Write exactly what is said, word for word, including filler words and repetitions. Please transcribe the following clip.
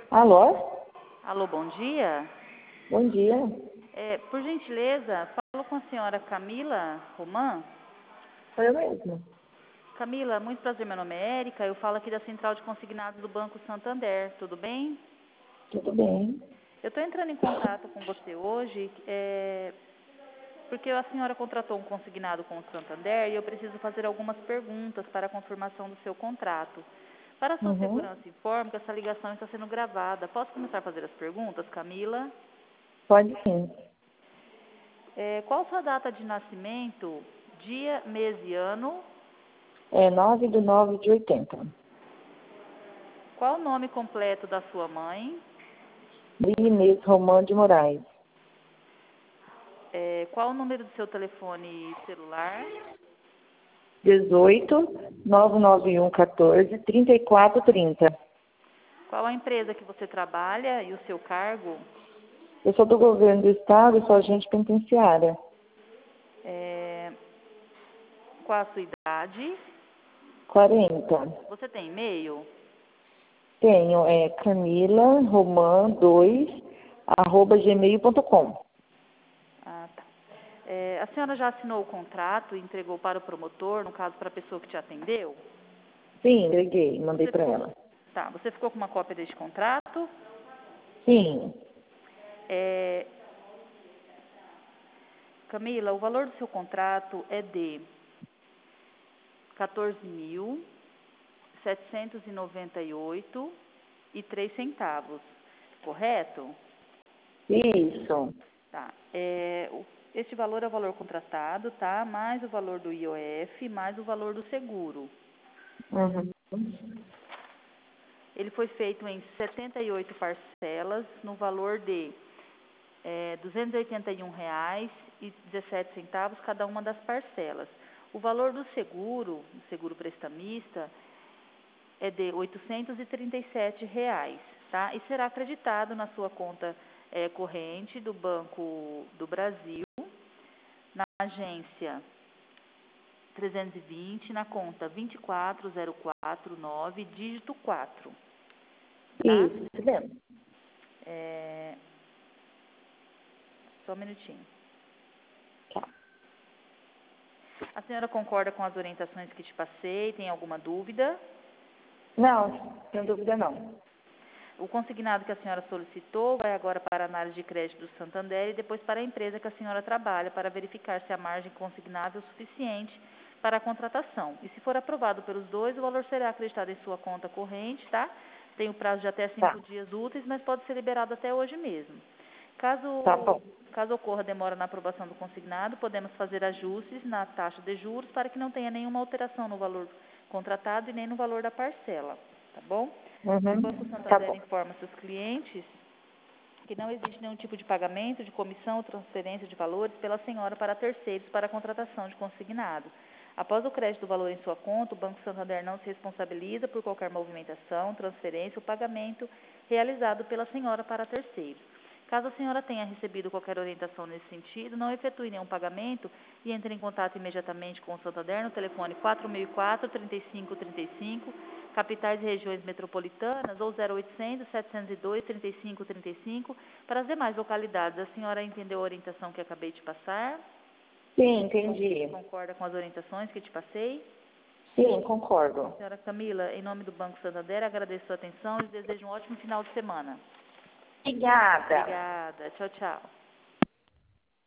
Alô? Alô, bom dia. Bom dia. É, por gentileza, falo com a senhora Camila Roman. Sou eu mesmo. Camila, muito prazer, meu nome é Érica, eu falo aqui da Central de Consignados do Banco Santander, tudo bem? Tudo bem? Eu estou entrando em contato com você hoje, é, porque a senhora contratou um consignado com o Santander e eu preciso fazer algumas perguntas para a confirmação do seu contrato. Para a sua Uhum. segurança, informo que essa ligação está sendo gravada. Posso começar a fazer as perguntas, Camila? Pode sim. É, qual sua data de nascimento, dia, mês e ano? É nove de nove de oitenta. Qual o nome completo da sua mãe? Inês Romano de Moraes. É, qual o número do seu telefone celular? dezoito, nove nove um, quatorze, trinta e quatro, trinta. Qual a empresa que você trabalha e o seu cargo? Eu sou do governo do estado e sou agente penitenciária. É, qual a sua idade? quarenta. Você tem e-mail? Tenho é camila roman dois arroba gmail ponto com. Ah, tá. É, a senhora já assinou o contrato e entregou para o promotor, no caso para a pessoa que te atendeu? Sim, entreguei, mandei Você para ficou, ela. tá, você ficou com uma cópia deste contrato? Sim. É, Camila, o valor do seu contrato é de quatorze mil setecentos e noventa e oito e três centavos, correto? Isso. Tá. É, o- este valor é o valor contratado, tá? Mais o valor do I O F, mais o valor do seguro. Uhum. Ele foi feito em setenta e oito parcelas, no valor de é, duzentos e oitenta e um reais e dezessete centavos cada uma das parcelas. O valor do seguro, do seguro prestamista, é de oitocentos e trinta e sete reais, tá? E será acreditado na sua conta é, corrente do Banco do Brasil, na agência trezentos e vinte, na conta vinte e quatro zero quatro nove, dígito quatro, tá? Isso, isso mesmo. É, só um minutinho. Tá. A senhora concorda com as orientações que te passei? Tem alguma dúvida? Não, sem dúvida não. O consignado que a senhora solicitou vai agora para a análise de crédito do Santander e depois para a empresa que a senhora trabalha para verificar se a margem consignável é suficiente para a contratação. E se for aprovado pelos dois, o valor será acreditado em sua conta corrente, tá? Tem o prazo de até Tá, cinco dias úteis, mas pode ser liberado até hoje mesmo. tá Caso, bom. caso ocorra demora na aprovação do consignado, podemos fazer ajustes na taxa de juros para que não tenha nenhuma alteração no valor contratado e nem no valor da parcela, tá bom? O Banco Uhum. Tá Santander bom. informa seus clientes que não existe nenhum tipo de pagamento, de comissão ou transferência de valores pela senhora para terceiros para a contratação de consignado. Após o crédito do valor em sua conta, o Banco Santander não se responsabiliza por qualquer movimentação, transferência ou pagamento realizado pela senhora para terceiros. Caso a senhora tenha recebido qualquer orientação nesse sentido, não efetue nenhum pagamento e entre em contato imediatamente com o Santander no telefone quatro mil e quatro, trinta e cinco trinta e cinco, capitais e regiões metropolitanas, ou zero oitocentos, setecentos e dois, trinta e cinco trinta e cinco. Para as demais localidades, a senhora entendeu a orientação que acabei de passar? Sim, entendi. Concorda com as orientações que te passei? Sim, concordo. Senhora Camila, em nome do Banco Santander, agradeço a sua atenção e desejo um ótimo final de semana. Obrigada. Obrigada. Tchau, tchau.